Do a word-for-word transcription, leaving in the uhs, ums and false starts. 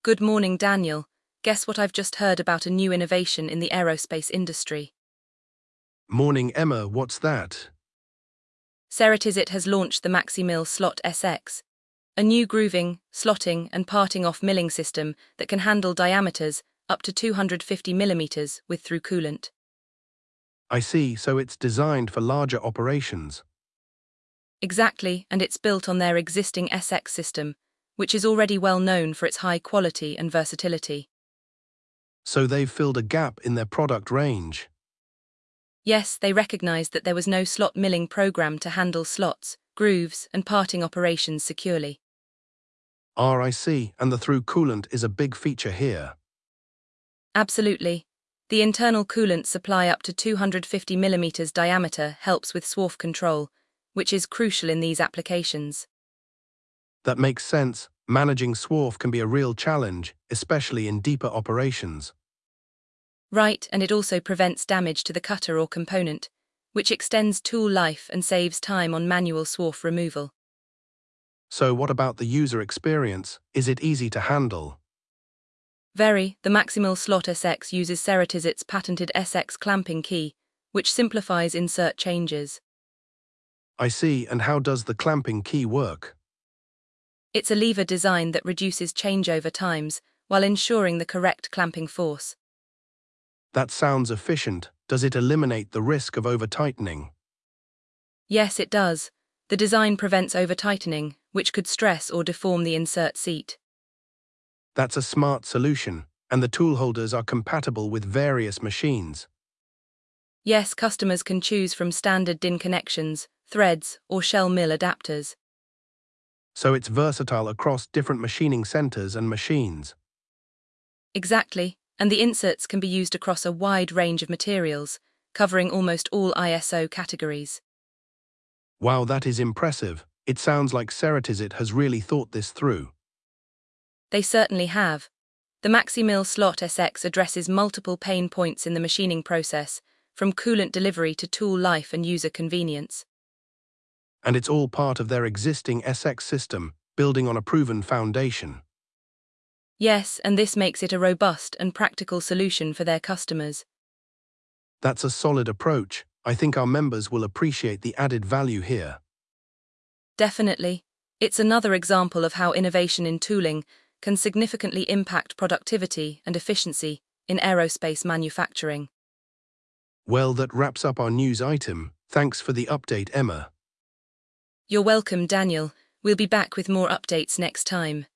Good morning, Daniel. Guess what I've just heard about a new innovation in the aerospace industry? Morning, Emma, what's that? Ceratizit has launched the MaxiMill Slot S X, a new grooving, slotting, and parting off milling system that can handle diameters up to two hundred fifty millimeters with through coolant. I see, so it's designed for larger operations. Exactly, and it's built on their existing S X system, which is already well known for its high quality and versatility. So they've filled a gap in their product range. Yes, they recognized that there was no slot milling program to handle slots, grooves, and parting operations securely. Ah, I see, and the through coolant is a big feature here. Absolutely. The internal coolant supply up to two hundred fifty millimeters diameter helps with swarf control, which is crucial in these applications. That makes sense. Managing swarf can be a real challenge, especially in deeper operations. Right, and it also prevents damage to the cutter or component, which extends tool life and saves time on manual swarf removal. So what about the user experience? Is it easy to handle? Very, the MaxiMill Slot S X uses Ceratizit's patented S X clamping key, which simplifies insert changes. I see, and how does the clamping key work? It's a lever design that reduces changeover times while ensuring the correct clamping force. That sounds efficient. Does it eliminate the risk of over-tightening? Yes, it does. The design prevents over-tightening, which could stress or deform the insert seat. That's a smart solution, and the tool holders are compatible with various machines. Yes, customers can choose from standard D I N connections, threads, or shell mill adapters. So it's versatile across different machining centers and machines. Exactly, and the inserts can be used across a wide range of materials, covering almost all I S O categories. Wow, that is impressive. It sounds like Ceratizit has really thought this through. They certainly have. The MaxiMill Slot S X addresses multiple pain points in the machining process, from coolant delivery to tool life and user convenience. And it's all part of their existing S X system, building on a proven foundation. Yes, and this makes it a robust and practical solution for their customers. That's a solid approach. I think our members will appreciate the added value here. Definitely. It's another example of how innovation in tooling can significantly impact productivity and efficiency in aerospace manufacturing. Well, that wraps up our news item. Thanks for the update, Emma. You're welcome, Daniel. We'll be back with more updates next time.